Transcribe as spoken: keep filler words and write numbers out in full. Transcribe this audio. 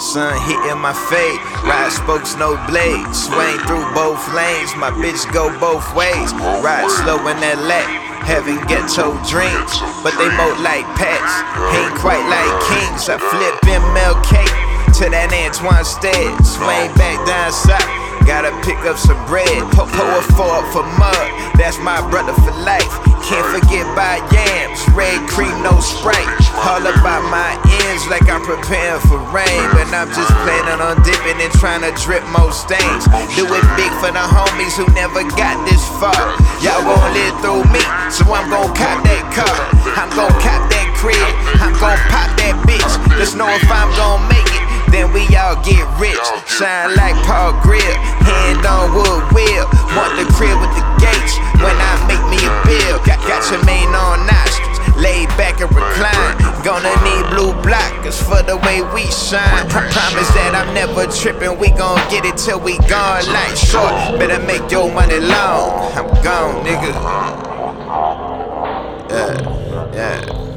sun hitting my fade. Ride spokes, no blades. Swing through both lanes. My bitch go both ways. Ride slow in that lap. Having ghetto dreams, but they more like pets. Ain't quite like kings. I flip M L K to that Antoine stead. Swing back down south. Gotta pick up some bread. Pour a four up for mud. That's my brother for life. Can't forget by yams. Red cream, no Sprite. All about my ends like I'm preparing for rain. But I'm just planning on dipping and trying to drip most stains. Do it big for the homies who never got this far. Y'all won't live through me, so I'm gon' cop that car. I'm gon' cop that crib. I'm gon' pop that bitch. Just know if I'm gon' make it, then we all get rich. Shine like Paul Grill, hand on wood wheel. Want the crib with the gates when I make me a bill. Got, got your main on nostrils, lay back and recline. Gonna need blue blockers for the way we shine. Pr promise that I'm never tripping, we gon' get it till we gone. Life short, better make your money long. I'm gone, nigga. Yeah, yeah.